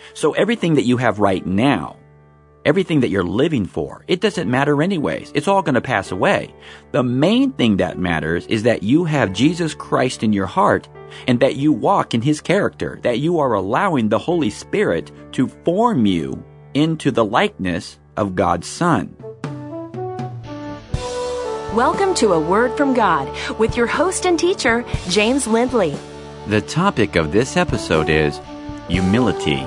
So everything that you have right now, everything that you're living for, it doesn't matter anyways. It's all going to pass away. The main thing that matters is that you have Jesus Christ in your heart and that you walk in His character, that you are allowing the Holy Spirit to form you into the likeness of God's Son. Welcome to A Word from God with your host and teacher, James Lindley. The topic of this episode is humility.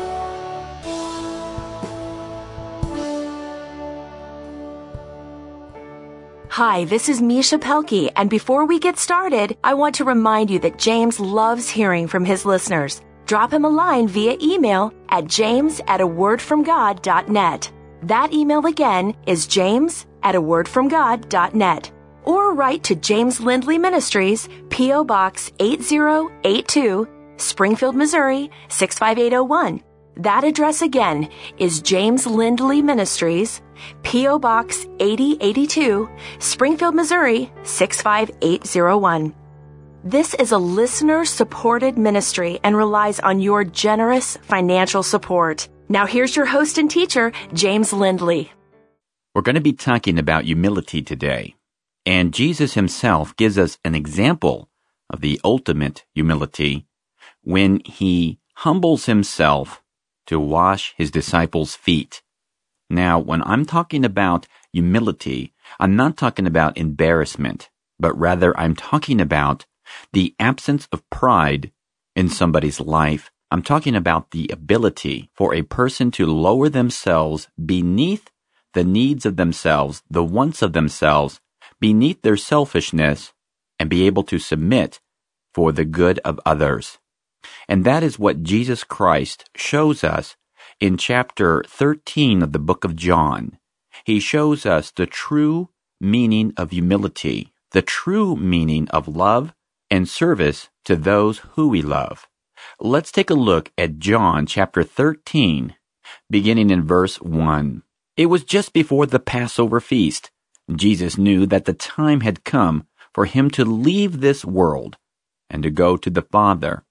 Hi, this is Misha Pelkey, and before we get started, I want to remind you that James loves hearing from his listeners. Drop him a line via email at james@awordfromgod.net. That email again is james@awordfromgod.net. Or write to James Lindley Ministries, P.O. Box 8082, Springfield, Missouri 65801. That address again is James Lindley Ministries, P.O. Box 8082, Springfield, Missouri 65801. This is a listener-supported ministry and relies on your generous financial support. Now here's your host and teacher, James Lindley. We're going to be talking about humility today. And Jesus Himself gives us an example of the ultimate humility when He humbles Himself to wash His disciples' feet. Now, when I'm talking about humility, I'm not talking about embarrassment, but rather I'm talking about the absence of pride in somebody's life. I'm talking about the ability for a person to lower themselves beneath the needs of themselves, the wants of themselves, beneath their selfishness, and be able to submit for the good of others. And that is what Jesus Christ shows us in chapter 13 of the book of John. He shows us the true meaning of humility, the true meaning of love and service to those who we love. Let's take a look at John chapter 13, beginning in verse 1. It was just before the Passover feast. Jesus knew that the time had come for Him to leave this world and to go to the Father.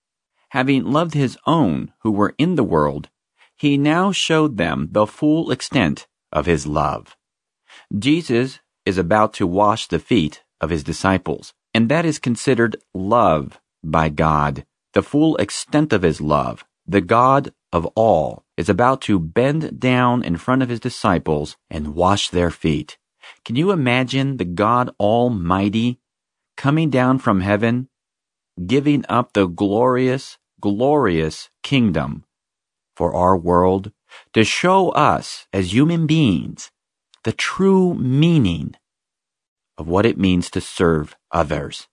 Having loved His own who were in the world, He now showed them the full extent of His love. Jesus is about to wash the feet of His disciples, and that is considered love by God. The full extent of His love, the God of all, is about to bend down in front of His disciples and wash their feet. Can you imagine the God Almighty coming down from heaven, giving up the glorious, glorious kingdom for our world to show us as human beings the true meaning of what it means to serve others?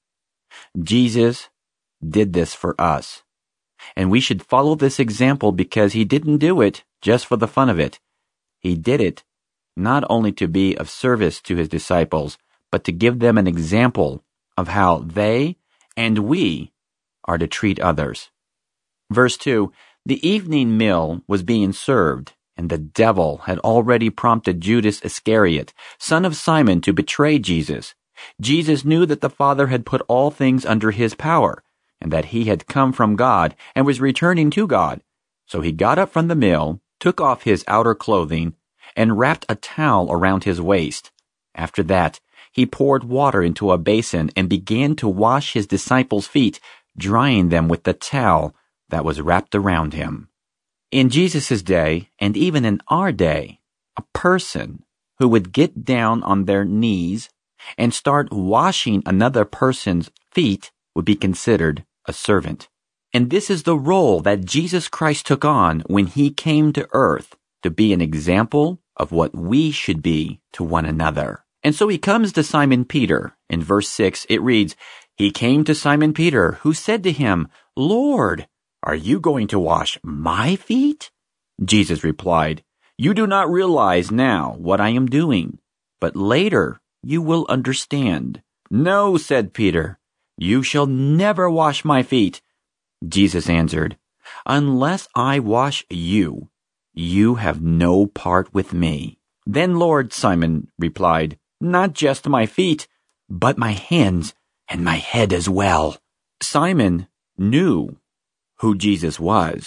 Jesus did this for us. And we should follow this example because He didn't do it just for the fun of it. He did it not only to be of service to His disciples, but to give them an example of how they and we are to treat others. Verse 2, the evening meal was being served, and the devil had already prompted Judas Iscariot, son of Simon, to betray Jesus. Jesus knew that the Father had put all things under His power, and that He had come from God and was returning to God. So He got up from the meal, took off His outer clothing, and wrapped a towel around His waist. After that, He poured water into a basin and began to wash His disciples' feet, drying them with the towel that was wrapped around Him. In Jesus' day, and even in our day, a person who would get down on their knees and start washing another person's feet would be considered a servant. And this is the role that Jesus Christ took on when He came to earth, to be an example of what we should be to one another. And so He comes to Simon Peter. In verse 6, it reads, He came to Simon Peter, who said to Him, Lord, are you going to wash my feet? Jesus replied, You do not realize now what I am doing, but later you will understand. No, said Peter, you shall never wash my feet. Jesus answered, Unless I wash you, you have no part with me. Then Lord, Simon replied, Not just my feet, but my hands and my head as well. Simon knew who Jesus was.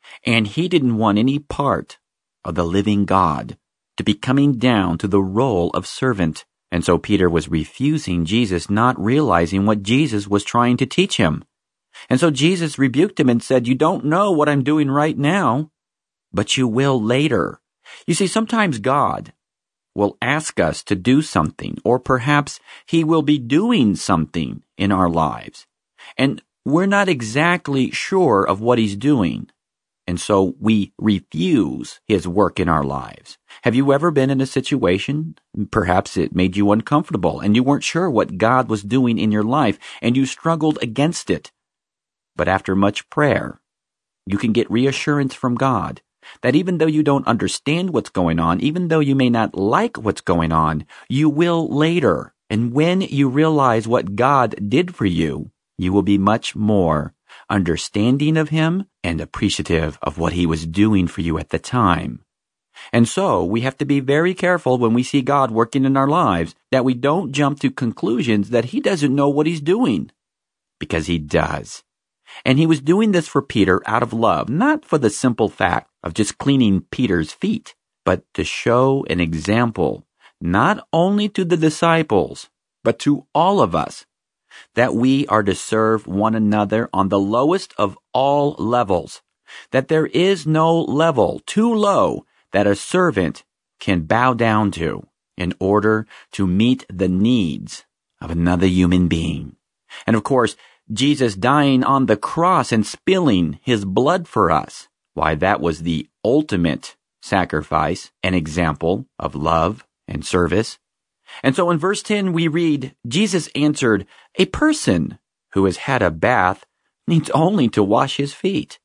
And he didn't want any part of the living God to be coming down to the role of servant. And so Peter was refusing Jesus, not realizing what Jesus was trying to teach him. And so Jesus rebuked him and said, "You don't know what I'm doing right now, but you will later." You see, sometimes God will ask us to do something, or perhaps he will be doing something in our lives, and we're not exactly sure of what he's doing. And so we refuse his work in our lives. Have you ever been in a situation, perhaps it made you uncomfortable, and you weren't sure what God was doing in your life, and you struggled against it? But after much prayer, you can get reassurance from God that even though you don't understand what's going on, even though you may not like what's going on, you will later. And when you realize what God did for you, you will be much more understanding of him and appreciative of what he was doing for you at the time. And so we have to be very careful when we see God working in our lives that we don't jump to conclusions that he doesn't know what he's doing, because he does. And he was doing this for Peter out of love, not for the simple fact of just cleaning Peter's feet, but to show an example, not only to the disciples, but to all of us, that we are to serve one another on the lowest of all levels, that there is no level too low that a servant can bow down to in order to meet the needs of another human being. And of course, Jesus dying on the cross and spilling his blood for us, why, that was the ultimate sacrifice, an example of love and service. And so in verse 10 we read, Jesus answered, "A person who has had a bath needs only to wash his feet.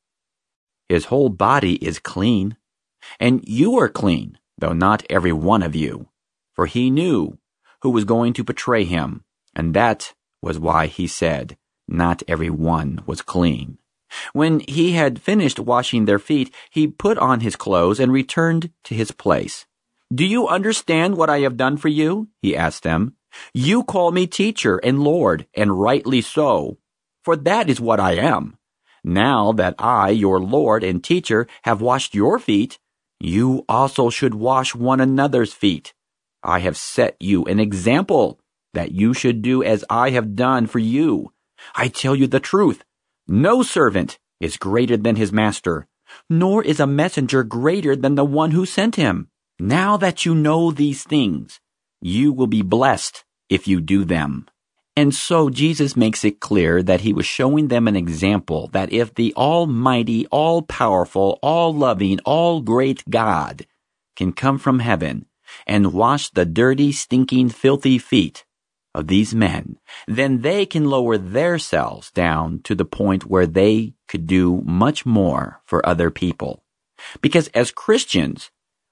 His whole body is clean, and you are clean, though not every one of you." For he knew who was going to betray him, and that was why he said, not every one was clean. When he had finished washing their feet, he put on his clothes and returned to his place. "Do you understand what I have done for you?" he asked them. "You call me teacher and Lord, and rightly so, for that is what I am. Now that I, your Lord and teacher, have washed your feet, you also should wash one another's feet. I have set you an example that you should do as I have done for you. I tell you the truth, no servant is greater than his master, nor is a messenger greater than the one who sent him. Now that you know these things, you will be blessed if you do them." And so Jesus makes it clear that he was showing them an example that if the almighty, all-powerful, all-loving, all-great God can come from heaven and wash the dirty, stinking, filthy feet of these men, then they can lower themselves down to the point where they could do much more for other people. Because as Christians,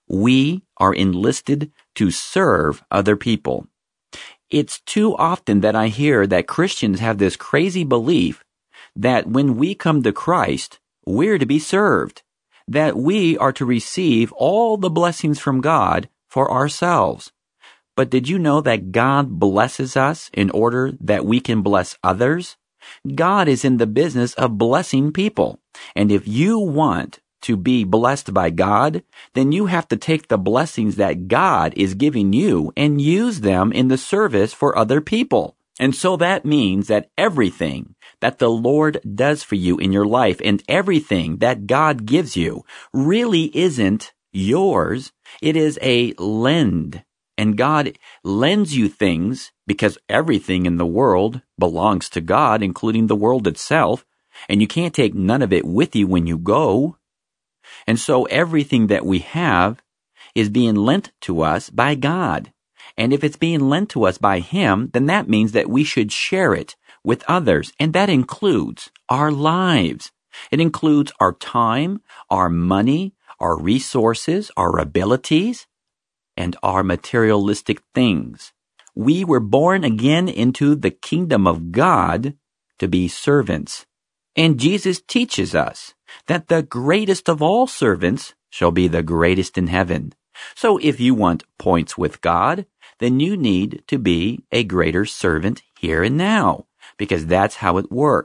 we are enlisted to serve other people. It's too often that I hear that Christians have this crazy belief that when we come to Christ, we're to be served, that we are to receive all the blessings from God for ourselves. But did you know that God blesses us in order that we can bless others? God is in the business of blessing people. And if you want to be blessed by God, then you have to take the blessings that God is giving you and use them in the service for other people. And so that means that everything that the Lord does for you in your life and everything that God gives you really isn't yours. It is a lend. And God lends you things because everything in the world belongs to God, including the world itself, and you can't take none of it with you when you go. And so everything that we have is being lent to us by God. And if it's being lent to us by Him, then that means that we should share it with others. And that includes our lives. It includes our time, our money, our resources, our abilities, and our materialistic things. We were born again into the kingdom of God to be servants. And Jesus teaches us that the greatest of all servants shall be the greatest in heaven. So if you want points with God, then you need to be a greater servant here and now, because that's how it works.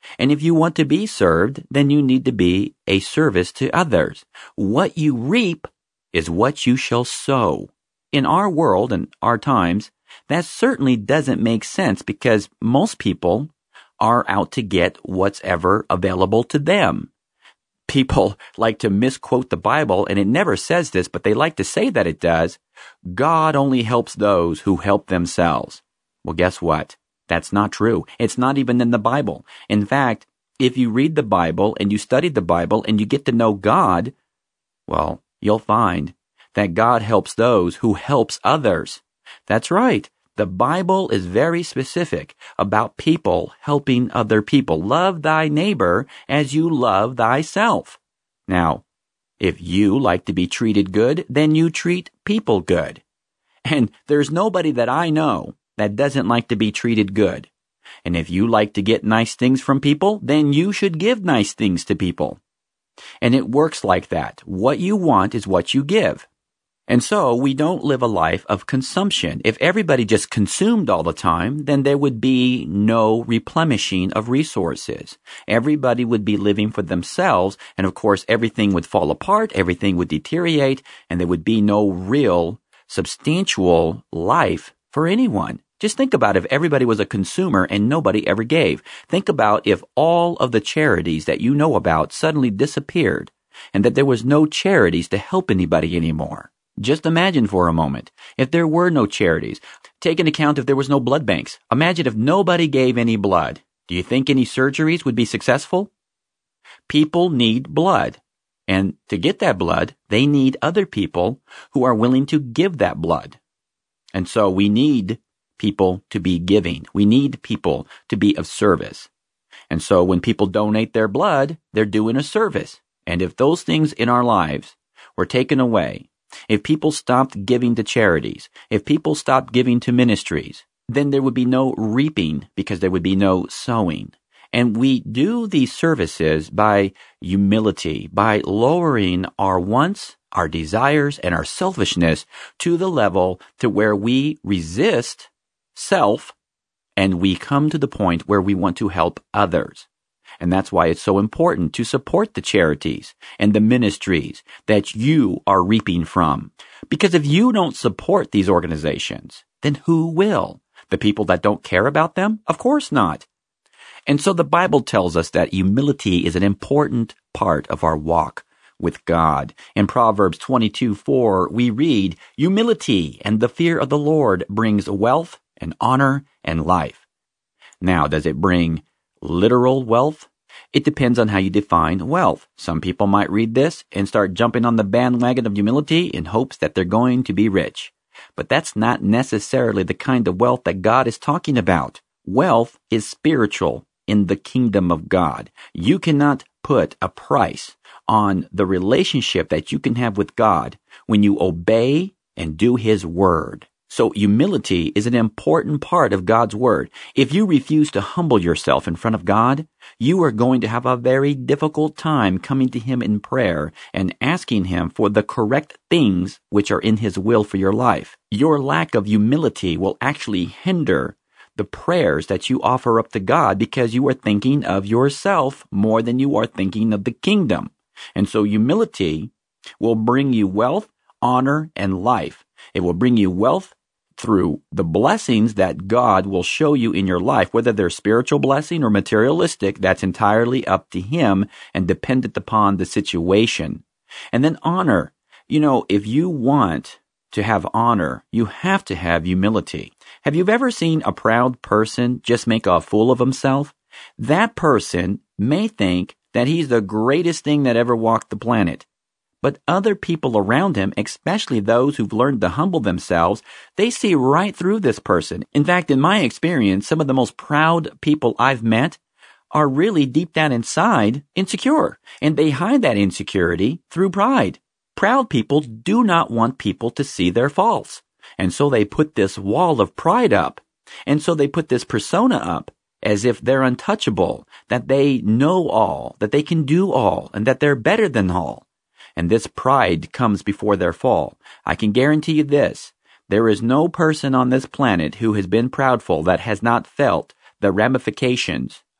And if you want to be served, then you need to be a service to others. What you reap is what you shall sow. In our world and our times, that certainly doesn't make sense because most people are out to get what's ever available to them. People like to misquote the Bible, and it never says this, but they like to say that it does. God only helps those who help themselves. Well, guess what? That's not true. It's not even in the Bible. In fact, if you read the Bible and you study the Bible and you get to know God, well, you'll find that God helps those who helps others. That's right. The Bible is very specific about people helping other people. Love thy neighbor as you love thyself. Now, if you like to be treated good, then you treat people good. And there's nobody that I know that doesn't like to be treated good. And if you like to get nice things from people, then you should give nice things to people. And it works like that. What you want is what you give. And so we don't live a life of consumption. If everybody just consumed all the time, then there would be no replenishing of resources. Everybody would be living for themselves, and of course everything would fall apart, everything would deteriorate, and there would be no real, substantial life for anyone. Just think about if everybody was a consumer and nobody ever gave. Think about if all of the charities that you know about suddenly disappeared, and that there was no charities to help anybody anymore. Just imagine for a moment, if there were no charities, take into account if there was no blood banks. Imagine if nobody gave any blood. Do you think any surgeries would be successful? People need blood. And to get that blood, they need other people who are willing to give that blood. And so we need people to be giving. We need people to be of service. And so when people donate their blood, they're doing a service. And if those things in our lives were taken away, if people stopped giving to charities, if people stopped giving to ministries, then there would be no reaping because there would be no sowing. And we do these services by humility, by lowering our wants, our desires, and our selfishness to the level to where we resist self and we come to the point where we want to help others. And that's why it's so important to support the charities and the ministries that you are reaping from. Because if you don't support these organizations, then who will? The people that don't care about them? Of course not. And so the Bible tells us that humility is an important part of our walk with God. In Proverbs 22:4, we read, "Humility and the fear of the Lord brings wealth and honor and life." Now, does it bring literal wealth? It depends on how you define wealth. Some people might read this and start jumping on the bandwagon of humility in hopes that they're going to be rich. But that's not necessarily the kind of wealth that God is talking about. Wealth is spiritual in the kingdom of God. You cannot put a price on the relationship that you can have with God when you obey and do His word. So humility is an important part of God's word. If you refuse to humble yourself in front of God, you are going to have a very difficult time coming to Him in prayer and asking Him for the correct things which are in His will for your life. Your lack of humility will actually hinder the prayers that you offer up to God because you are thinking of yourself more than you are thinking of the kingdom. And so humility will bring you wealth, honor, and life. It will bring you wealth through the blessings that God will show you in your life, whether they're spiritual blessing or materialistic, that's entirely up to Him and dependent upon the situation. And then honor. You know, if you want to have honor, you have to have humility. Have you ever seen a proud person just make a fool of himself? That person may think that he's the greatest thing that ever walked the planet. But other people around him, especially those who've learned to humble themselves, they see right through this person. In fact, in my experience, some of the most proud people I've met are really deep down inside insecure, and they hide that insecurity through pride. Proud people do not want people to see their faults, and so they put this wall of pride up, and so they put this persona up as if they're untouchable, that they know all, that they can do all, and that they're better than all. And this pride comes before their fall. I can guarantee you this. There is no person on this planet who has been proudful that has not felt the ramifications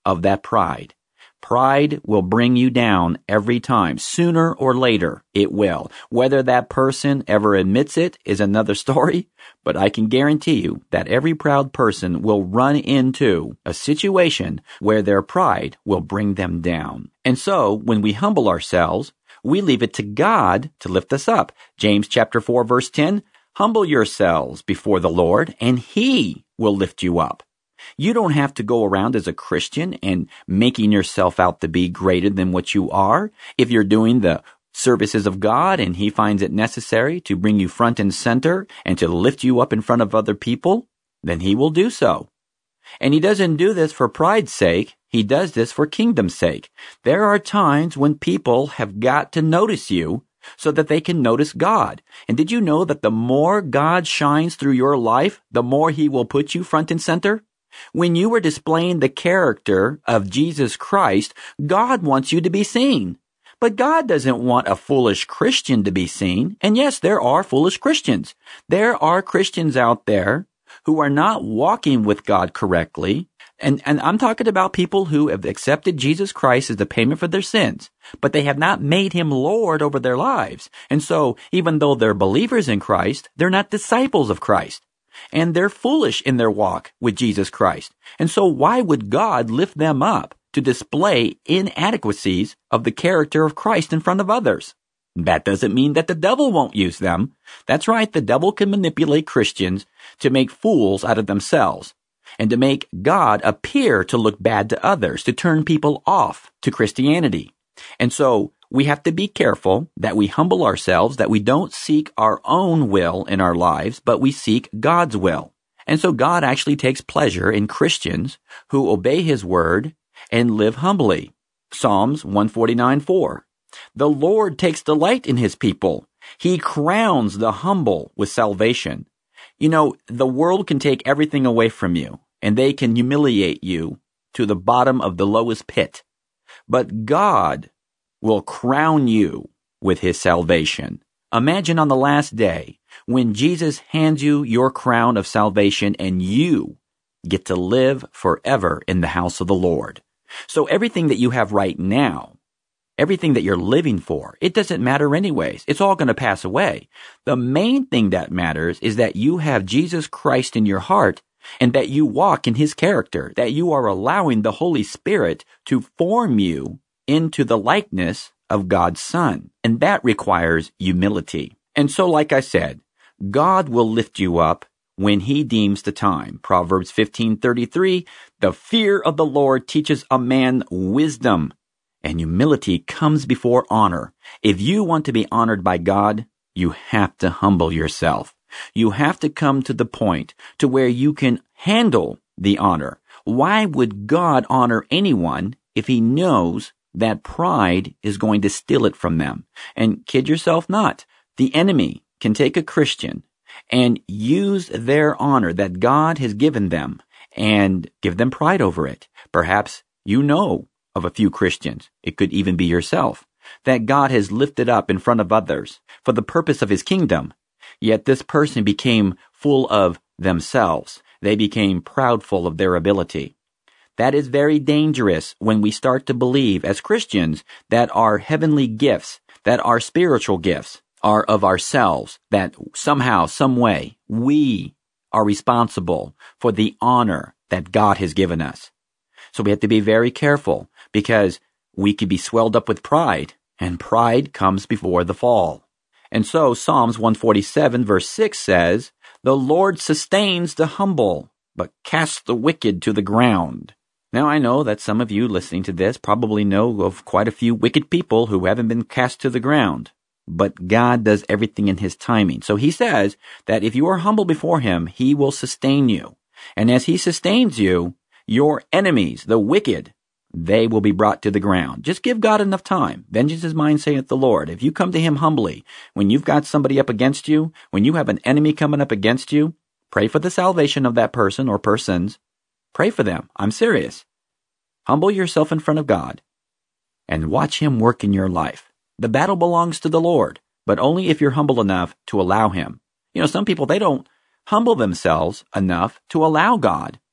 of that pride. Pride will bring you down every time. Sooner or later, it will. Whether that person ever admits it is another story, but I can guarantee you that every proud person will run into a situation where their pride will bring them down. And so, when we humble ourselves, we leave it to God to lift us up. James chapter 4, verse 10, humble yourselves before the Lord, and He will lift you up. You don't have to go around as a Christian and making yourself out to be greater than what you are. If you're doing the services of God and He finds it necessary to bring you front and center and to lift you up in front of other people, then He will do so. And He doesn't do this for pride's sake. He does this for kingdom's sake. There are times when people have got to notice you so that they can notice God. And did you know that the more God shines through your life, the more He will put you front and center? When you are displaying the character of Jesus Christ, God wants you to be seen. But God doesn't want a foolish Christian to be seen. And yes, there are foolish Christians. There are Christians out there who are not walking with God correctly. And I'm talking about people who have accepted Jesus Christ as the payment for their sins, but they have not made Him Lord over their lives. And so, even though they're believers in Christ, they're not disciples of Christ. And they're foolish in their walk with Jesus Christ. And so why would God lift them up to display inadequacies of the character of Christ in front of others? That doesn't mean that the devil won't use them. That's right, the devil can manipulate Christians to make fools out of themselves and to make God appear to look bad to others, to turn people off to Christianity. And so we have to be careful that we humble ourselves, that we don't seek our own will in our lives, but we seek God's will. And so God actually takes pleasure in Christians who obey His word and live humbly. Psalms 149:4. The Lord takes delight in His people. He crowns the humble with salvation. You know, the world can take everything away from you, and they can humiliate you to the bottom of the lowest pit. But God will crown you with His salvation. Imagine on the last day when Jesus hands you your crown of salvation and you get to live forever in the house of the Lord. So everything that you have right now, everything that you're living for, it doesn't matter anyways. It's all going to pass away. The main thing that matters is that you have Jesus Christ in your heart and that you walk in His character, that you are allowing the Holy Spirit to form you into the likeness of God's Son. And that requires humility. And so, like I said, God will lift you up when He deems the time. Proverbs 15:33, the fear of the Lord teaches a man wisdom, and humility comes before honor. If you want to be honored by God, you have to humble yourself. You have to come to the point to where you can handle the honor. Why would God honor anyone if He knows that pride is going to steal it from them? And kid yourself not. The enemy can take a Christian and use their honor that God has given them and give them pride over it. Perhaps you know of a few Christians, it could even be yourself, that God has lifted up in front of others for the purpose of His kingdom. Yet this person became full of themselves. They became proudful of their ability. That is very dangerous when we start to believe as Christians that our heavenly gifts, that our spiritual gifts are of ourselves, that somehow, some way, we are responsible for the honor that God has given us. So we have to be very careful because we could be swelled up with pride, and pride comes before the fall. And so Psalms 147 verse 6 says, the Lord sustains the humble, but casts the wicked to the ground. Now I know that some of you listening to this probably know of quite a few wicked people who haven't been cast to the ground. But God does everything in His timing. So He says that if you are humble before Him, He will sustain you. And as He sustains you, your enemies, the wicked, they will be brought to the ground. Just give God enough time. Vengeance is mine, saith the Lord. If you come to Him humbly, when you've got somebody up against you, when you have an enemy coming up against you, pray for the salvation of that person or persons. Pray for them. I'm serious. Humble yourself in front of God and watch Him work in your life. The battle belongs to the Lord, but only if you're humble enough to allow Him. You know, some people, they don't humble themselves enough to allow God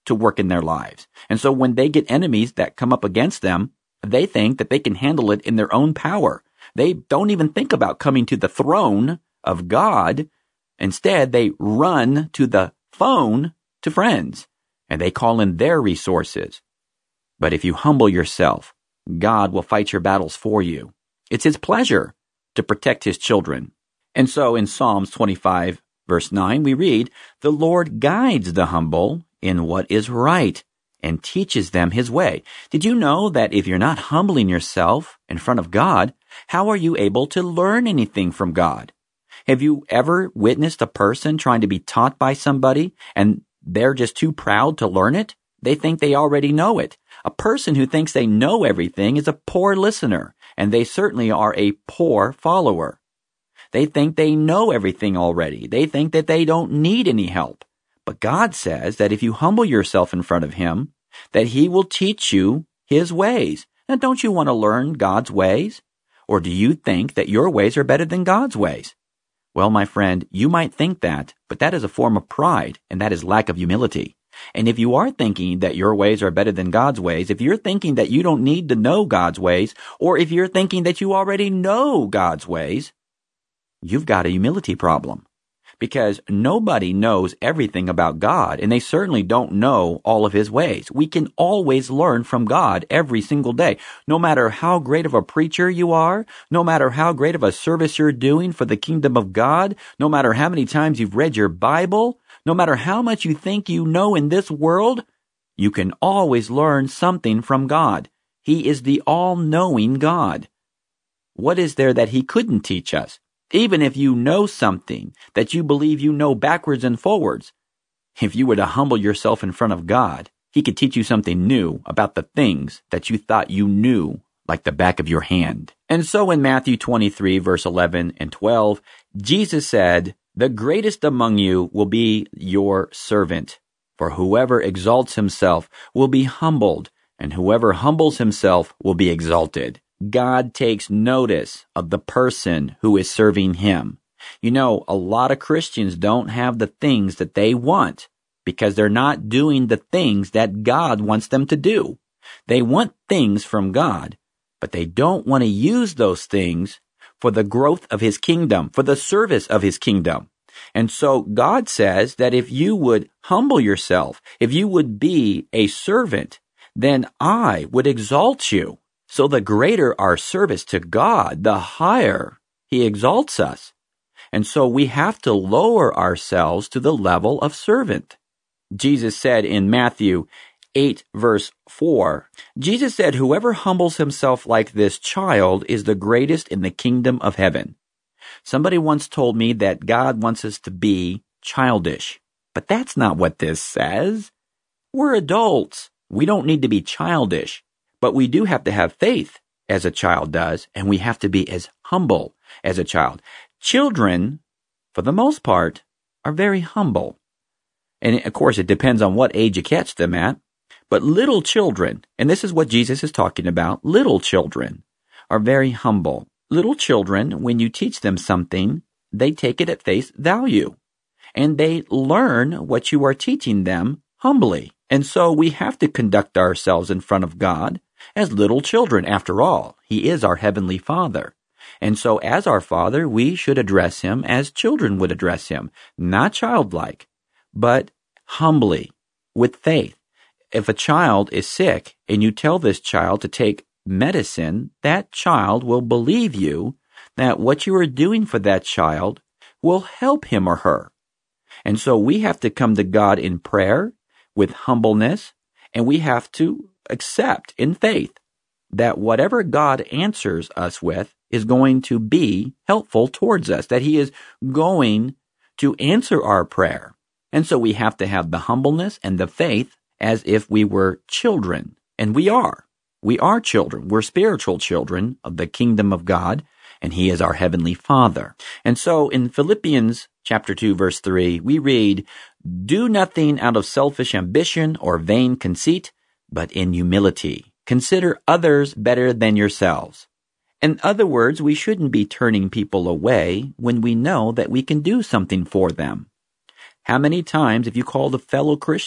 to work in their lives. And so when they get enemies that come up against them, they think that they can handle it in their own power. They don't even think about coming to the throne of God. Instead, they run to the phone to friends, and they call in their resources. But if you humble yourself, God will fight your battles for you. It's His pleasure to protect His children. And so in Psalms 25, verse 9, we read, "The Lord guides the humble in what is right and teaches them His way." Did you know that if you're not humbling yourself in front of God, how are you able to learn anything from God? Have you ever witnessed a person trying to be taught by somebody and they're just too proud to learn it? They think they already know it. A person who thinks they know everything is a poor listener, and they certainly are a poor follower. They think they know everything already. They think that they don't need any help. But God says that if you humble yourself in front of Him, that He will teach you His ways. Now, don't you want to learn God's ways? Or do you think that your ways are better than God's ways? Well, my friend, you might think that, but that is a form of pride, and that is lack of humility. And if you are thinking that your ways are better than God's ways, if you're thinking that you don't need to know God's ways, or if you're thinking that you already know God's ways, you've got a humility problem. Because nobody knows everything about God, and they certainly don't know all of His ways. We can always learn from God every single day. No matter how great of a preacher you are, no matter how great of a service you're doing for the kingdom of God, no matter how many times you've read your Bible, no matter how much you think you know in this world, you can always learn something from God. He is the all-knowing God. What is there that He couldn't teach us? Even if you know something that you believe you know backwards and forwards, if you were to humble yourself in front of God, He could teach you something new about the things that you thought you knew like the back of your hand. And so in Matthew 23, verse 11 and 12, Jesus said, "The greatest among you will be your servant. For whoever exalts himself will be humbled, and whoever humbles himself will be exalted." God takes notice of the person who is serving Him. You know, a lot of Christians don't have the things that they want because they're not doing the things that God wants them to do. They want things from God, but they don't want to use those things for the growth of His kingdom, for the service of His kingdom. And so God says that if you would humble yourself, if you would be a servant, then I would exalt you. So the greater our service to God, the higher He exalts us. And so we have to lower ourselves to the level of servant. Jesus said in Matthew 8, verse 4, Jesus said, "Whoever humbles himself like this child is the greatest in the kingdom of heaven." Somebody once told me that God wants us to be childish. But that's not what this says. We're adults. We don't need to be childish. But we do have to have faith as a child does, and we have to be as humble as a child. Children, for the most part, are very humble. And of course, it depends on what age you catch them at. But little children, and this is what Jesus is talking about, little children are very humble. Little children, when you teach them something, they take it at face value. And they learn what you are teaching them humbly. And so we have to conduct ourselves in front of God as little children. After all, He is our Heavenly Father. And so as our Father, we should address Him as children would address Him, not childlike, but humbly, with faith. If a child is sick and you tell this child to take medicine, that child will believe you that what you are doing for that child will help him or her. And so we have to come to God in prayer with humbleness, and we have to accept in faith that whatever God answers us with is going to be helpful towards us, that He is going to answer our prayer. And so we have to have the humbleness and the faith as if we were children. And we are. We are children. We're spiritual children of the kingdom of God, and He is our Heavenly Father. And so in Philippians chapter 2, verse 3, we read, "Do nothing out of selfish ambition or vain conceit, but in humility. Consider others better than yourselves." In other words, we shouldn't be turning people away when we know that we can do something for them. How many times have you called a fellow Christian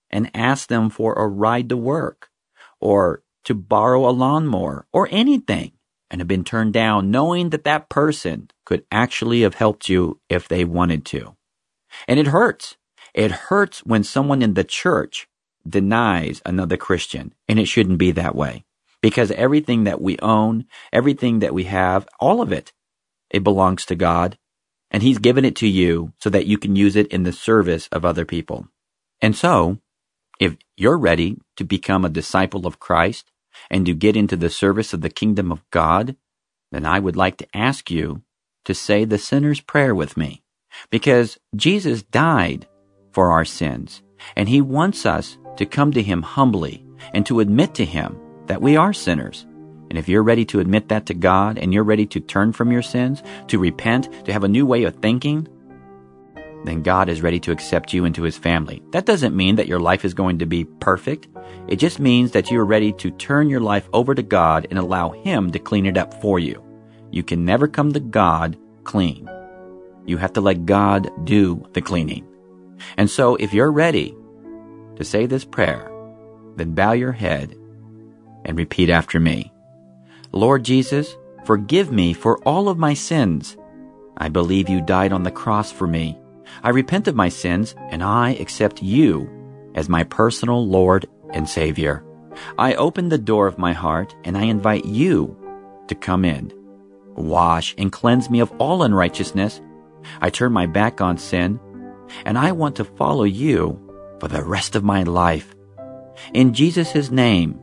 and ask them for a ride to work or to borrow a lawnmower or anything and have been turned down knowing that that person could actually have helped you if they wanted to. And it hurts. It hurts when someone in the church denies another Christian, and it shouldn't be that way. Because everything that we own, everything that we have, all of it, it belongs to God, and He's given it to you so that you can use it in the service of other people. And so, if you're ready to become a disciple of Christ and to get into the service of the kingdom of God, then I would like to ask you to say the sinner's prayer with me. Because Jesus died for our sins, and He wants us to come to Him humbly and to admit to Him that we are sinners. And if you're ready to admit that to God and you're ready to turn from your sins, to repent, to have a new way of thinking, then God is ready to accept you into His family. That doesn't mean that your life is going to be perfect. It just means that you're ready to turn your life over to God and allow Him to clean it up for you. You can never come to God clean. You have to let God do the cleaning. And so if you're ready to say this prayer, then bow your head and repeat after me. Lord Jesus, forgive me for all of my sins. I believe you died on the cross for me. I repent of my sins, and I accept you as my personal Lord and Savior. I open the door of my heart, and I invite you to come in. Wash and cleanse me of all unrighteousness. I turn my back on sin, and I want to follow you for the rest of my life. In Jesus' name,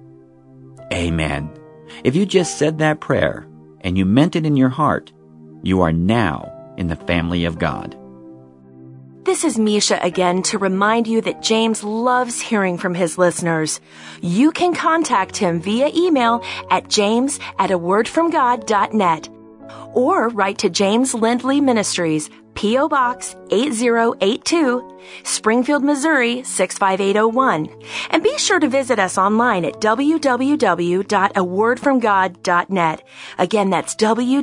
amen. If you just said that prayer and you meant it in your heart, you are now in the family of God. This is Misha again to remind you that James loves hearing from his listeners. You can contact him via email at james@awordfromgod.net or write to James Lindley Ministries, P.O. Box 8082, Springfield, Missouri 65801. And be sure to visit us online at www.awordfromgod.net. Again, that's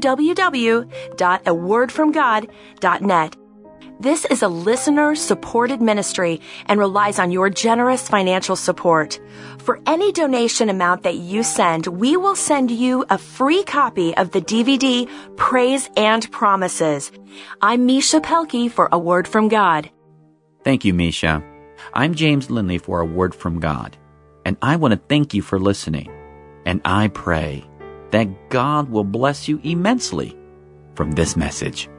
www.awordfromgod.net. This is a listener-supported ministry and relies on your generous financial support. For any donation amount that you send, we will send you a free copy of the DVD Praise and Promises. I'm Misha Pelkey for A Word from God. Thank you, Misha. I'm James Lindley for A Word from God, and I want to thank you for listening. And I pray that God will bless you immensely from this message.